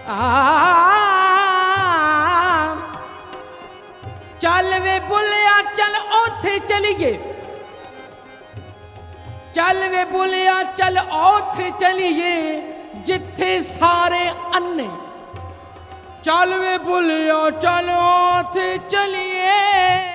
चल वे बुलिया चल ओथे चलिए, चल वे बुलिया चल ओथे चलिए जिथे सारे अन्ने। चल वे बुलिया चल ओथे चलिए